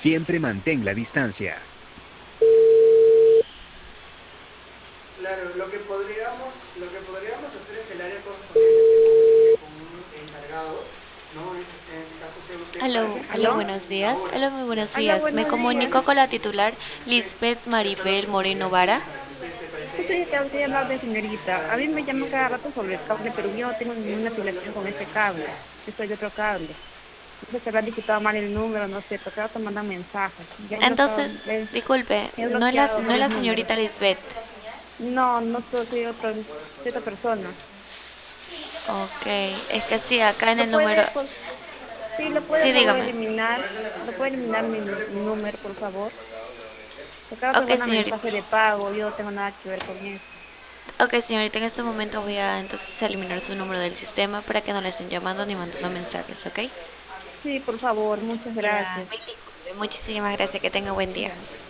Siempre mantén la distancia. Claro, lo que podríamos hacer es el área correspondiente se comunique con un encargado, ¿no? En este caso sea usted para Aló, que aló, pueda ¿Aló? buenos hacer sus días. labores. Aló, muy buenos Hola, días. Me buenos días. comunico con la titular Usted Lisbeth realizar las Maribel Moreno correspondientes Vara. para que usted esté Yo soy presente, acá, estoy ¿ya? hablando de señorita. A Para mí ir me llaman cada cumpliendo rato sobre el con cable, esta pero yo no labor. tengo ninguna Eso sería afiliación lo que con ese podríamos hacer. cable. Yo soy de otro cable. No sé si habrán digitado mal el número, no sé, pero cada rato mandan mensajes. Ya he bloqueado, Entonces, disculpe, he no bloqueado es varios la números. señorita Lisbeth. No, no soy otra persona. Ok, es que sí, acá en ¿Lo el número... puede, por, sí, lo puede, Sí, por favor, dígame. eliminar? ¿Lo puede eliminar mi número, por favor? Porque cada rato Ok, mandan señorita. mensaje de pago, yo no tengo nada que ver con eso. Ok, señorita, en este momento voy a entonces eliminar su número del sistema para que no le estén llamando ni mandando mensajes, ¿ok? Sí, por favor, muchas Ya, gracias. mil disculpas. Muchísimas gracias, que tenga buen día.